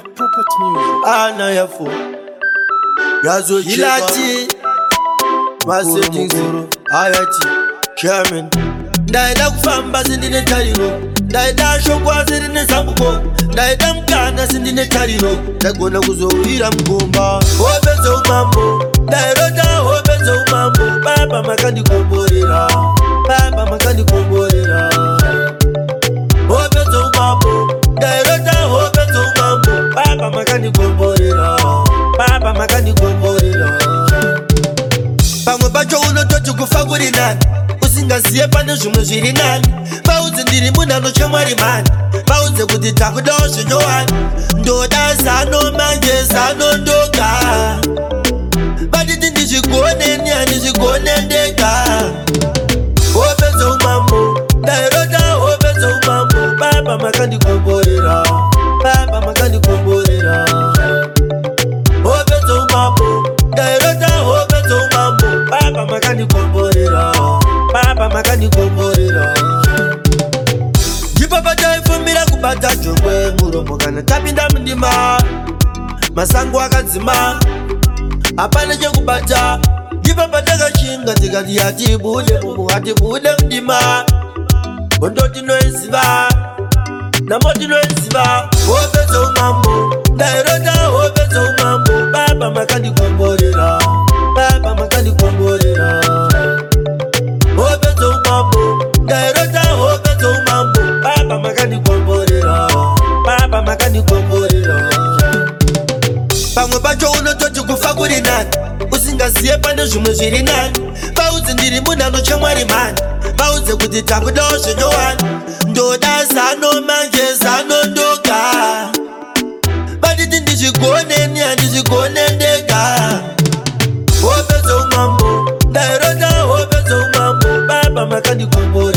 Property music. Ana yafo Yazo Hilati Masettings Ayati Chairman Ndaida kufamba sindine tariro Ndaida shokwa sindine sambuko Ndaida mkana sindine tariro Ndagona kuzowira mgomba Hobezo umambo Ndairota hobezo umambo Baba makandi komborera Baba makandi komborera Hobezo umambo Ndairota hobezo umambo Baba makandi komborera Baba makandi komborera Pamwe pacho unototi kufa kuri nani Usingaziye pane zvimwe zviri nani Bauze ndiri munano chamwari mani Bauze kuti takudawo zvinyowani Ndoda zano manje zano ndoga Batiti ndizvigoneni handizvigone ndega Hobezo umambo Ndairota hobezo umambo Baba makandikomborera Baba makandikomborera Hobezo umambo Ndairota hobezo umambo Baba makandikomborera Baba makandikomborera Jipapa taifumira kubata jongwe muromo kana tapinda mundima Masango akadzima Apana chekubata Jipapa takashinga tikati yatibude mumu atibude mundima Bondoti noiziva Namoti noiziva Hobezo umambo Ndairota hobezo umambo Baba makandikomborera Baba makandikomborera Hobezo umambo Ndairota hobezo umambo Baba makandikomborera Baba makandikomborera Pamwe pacho unototi kufa kuri nani Usingaziye pane zvimwe zviri nani Bauze ndiri munano chamwari mani Bauze kuti takudawo zvinyowani Ndoda zano manje zano ndoga Batiti ndizvigoneni handizvigone ndega Hobezo umambo Ndairota hobezo umambo Baba makandikomborera